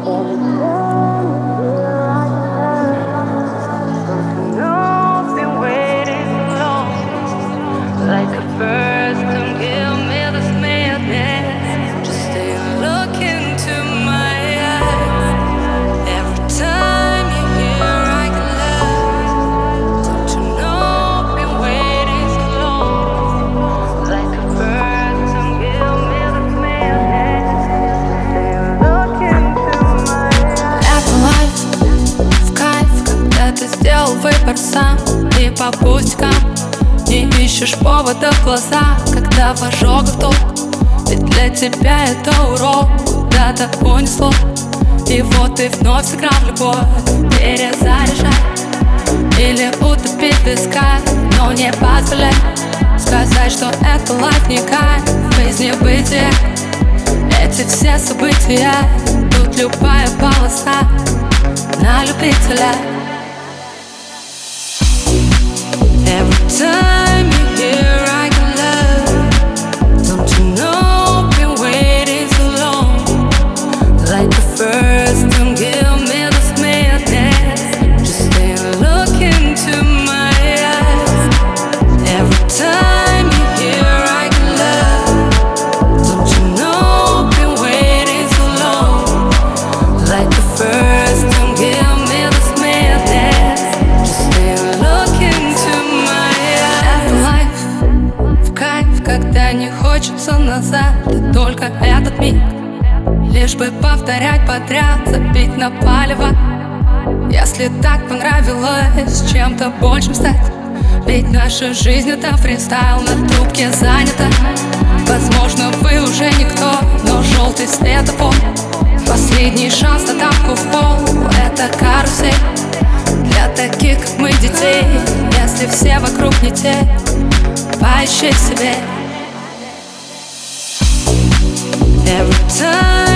Like a first, don't give me this madness. Just stay and look into my eyes. Every time you hear I can love. Don't you know I've been waiting so long? Like a first, don't give me this madness. Stay and look into my eyes. Это лайф, в кайф, когда ты сделал выбор сам. И по пустякам не ищешь повода в глаза, когда в ожогах толк. Ведь для тебя это урок, куда-то унесло. И вот ты вновь сыграл в любовь, перезаряжай или утопить в песках. Но не позволяй сказать, что это лайф не кайф. Жизнь не бытие, эти все события. Тут любая полоса на любителя. Every time you hear I can love. Don't you know I've been waiting so long? Like the first, don't give me this madness. Just stay and look into my eyes. Every time you hear I can love. Don't you know I've been waiting so long? Like the first, don't give me this madness. Just stay and look into my eyes. Это лайф, в кайф, когда не хочется назад. И только этот миг, лишь бы повторять подряд, забить на палево. Если так понравилось чем-то большим стать. Ведь наша жизнь это фристайл, на трубке занята. Возможно, вы уже никто, но желтый светофор. Последний шанс на тапку в пол. Это карусель для таких, как мы, детей. Если все вокруг не те, поищи в себе. Every time